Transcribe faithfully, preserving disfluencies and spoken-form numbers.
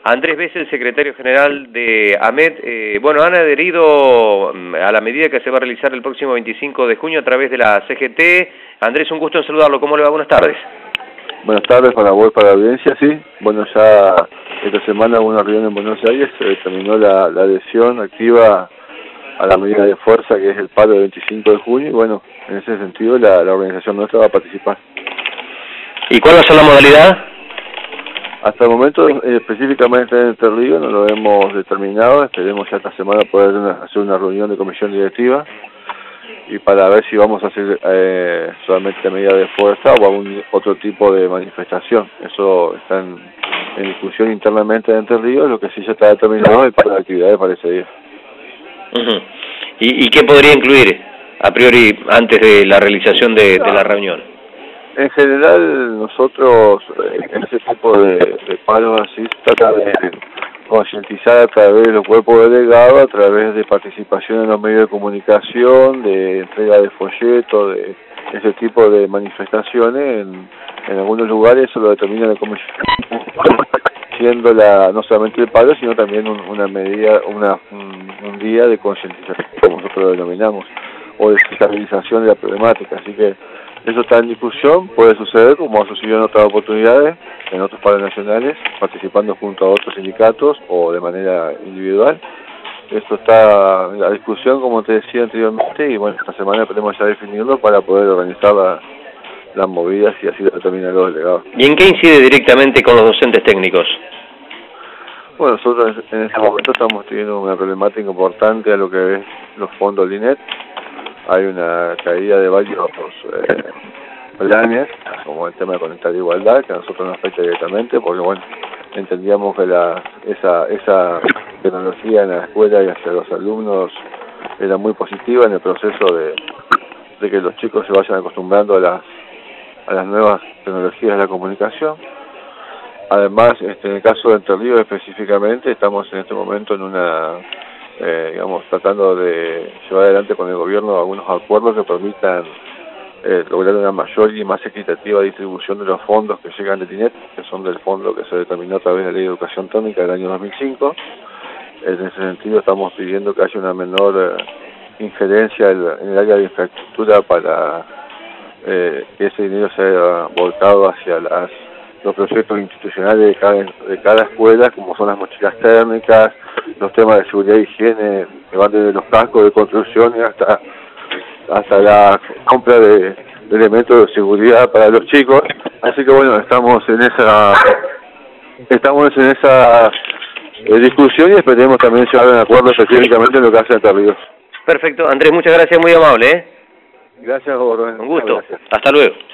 Andrés Bess, el secretario general de AMET. Eh, bueno, han adherido a la medida que se va a realizar el próximo veinticinco de junio a través de la C G T. Andrés, un gusto en saludarlo. ¿Cómo le va? Buenas tardes. Buenas tardes para vos, para la audiencia, sí. Bueno, ya esta semana hubo una reunión en Buenos Aires, se determinó la, la adhesión activa a la medida de fuerza que es el paro del veinticinco de junio y bueno, en ese sentido la, la organización nuestra va a participar. ¿Y cuál va a ser la modalidad? Hasta el momento, eh, específicamente en Entre Ríos, no lo hemos determinado. Esperemos ya esta semana poder una, hacer una reunión de comisión directiva y para ver si vamos a hacer eh, solamente medida de fuerza o algún otro tipo de manifestación. Eso está en, en discusión internamente de Entre Ríos. Lo que sí ya está determinado es el plan de actividades para ese día. Uh-huh. ¿Y, ¿Y qué podría incluir a priori antes de la realización de, de la reunión? En general, nosotros en ese tipo de, de paros así trata de concientizar a través de los cuerpos delegados, a través de participación en los medios de comunicación, de entrega de folletos, de ese tipo de manifestaciones. En, en algunos lugares eso lo determina la comisión, siendo la, no solamente el paro, sino también un, una medida, una, un, un día de concientización, como nosotros lo denominamos, o de estabilización de la problemática. Así que eso está en discusión, puede suceder como ha sucedido en otras oportunidades, en otros paros nacionales, participando junto a otros sindicatos o de manera individual. Esto está en la discusión, como te decía anteriormente, y bueno, esta semana esperemos ya definirlo para poder organizar la, las movidas y así lo determinan los delegados. ¿Y en qué incide directamente con los docentes técnicos? Bueno, nosotros en este momento estamos teniendo una problemática importante a lo que es los fondos LINET. Hay una caída de varios eh, planes, como el tema de Conectar Igualdad, que a nosotros nos afecta directamente, porque bueno, entendíamos que la, esa, esa tecnología en la escuela y hacia los alumnos era muy positiva en el proceso de, de que los chicos se vayan acostumbrando a las, a las nuevas tecnologías de la comunicación. Además, este, en el caso de Entre Ríos específicamente, estamos en este momento en una... Eh, digamos, tratando de llevar adelante con el gobierno algunos acuerdos que permitan eh, lograr una mayor y más equitativa distribución de los fondos que llegan de TINET, que son del fondo que se determinó a través de la Ley de Educación Técnica del año dos mil cinco. En ese sentido estamos pidiendo que haya una menor eh, injerencia en, en el área de infraestructura para eh, que ese dinero sea volcado hacia las, los proyectos institucionales de cada, de cada escuela, como son las mochilas térmicas, los temas de seguridad e higiene, que van desde los cascos de construcción hasta hasta la compra de, de elementos de seguridad para los chicos. Así que bueno, estamos en esa estamos en esa eh, discusión y esperemos también llegar a un acuerdo específicamente en lo que hace Entre Ríos. Perfecto, Andrés, muchas gracias, muy amable, ¿eh? Gracias, Jorge. Un gusto, Gracias. hasta luego.